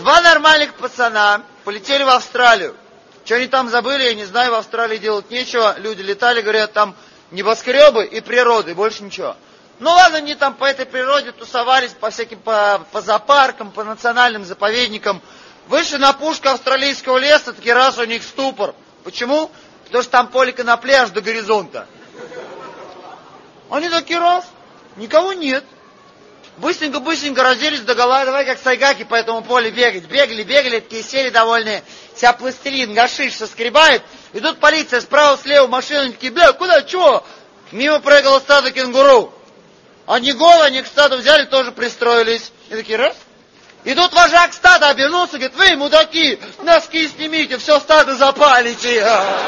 Два нормальных пацана полетели в Австралию. Что они там забыли, я не знаю, в Австралии делать нечего. Люди летали, говорят, там небоскребы и природа, и больше ничего. Ну ладно, они там по этой природе тусовались, по всяким, по зоопаркам, по национальным заповедникам. Вышли на пушку австралийского леса, таки раз у них ступор. Почему? Потому что там поле конопли аж до горизонта. Они такие раз, никого нет. Быстренько разделись догола, давай как сайгаки по этому полю бегать. Бегали, такие сели довольные. Себя пластилин, гашиш соскребают. И тут полиция справа-слева, машины такие, бля, куда, чего? Мимо прыгало стадо кенгуру. Они голые, они к стаду взяли, тоже пристроились. И такие, раз. И тут вожак стада обернулся, говорит, вы, мудаки, носки снимите, все стадо запалите.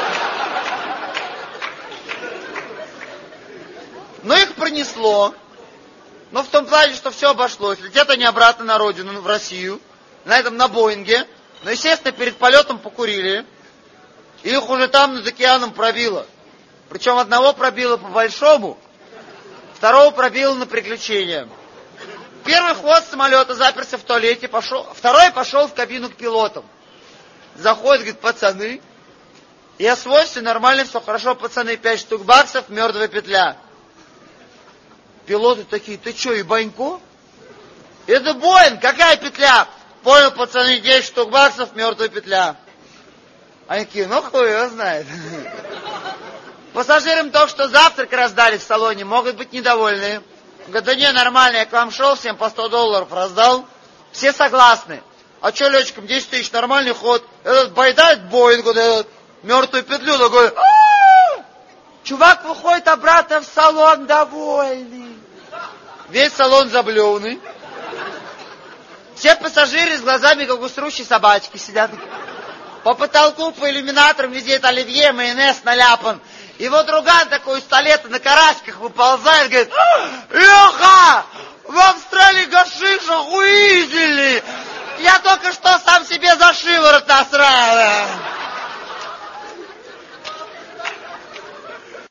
Но их пронесло. Но в том плане, что все обошлось. Летят они обратно на родину, в Россию. На этом, на Боинге. Но, естественно, перед полетом покурили. И их уже там над океаном пробило. Причем одного пробило по-большому, второго пробило на приключения. Первый хвост самолета заперся в туалете, второй пошел в кабину к пилотам. Заходит, говорит, пацаны, я свой, все нормально, все хорошо, пацаны, 5 штук баксов, мертвая петля. Пилоты такие, ты что, ебанько? Это Боинг, какая петля? Понял, пацаны, 10 штук баксов, мертвая петля. Они такие, ну хуй его знает. Пассажирам только что завтрак раздали в салоне, могут быть недовольны. Говорят, да не, нормально, я к вам шел, всем по $100 раздал. Все согласны. А что летчикам 10 тысяч, нормальный ход. Этот байдает Боинг, вот этот, мертвую петлю, такой, чувак выходит обратно в салон довольный. Весь салон заблеванный. Все пассажиры с глазами, как у срущей собачки, сидят. По потолку, по иллюминаторам везде это оливье, майонез наляпан. И вот друган такой из туалета на карасиках выползает, говорит,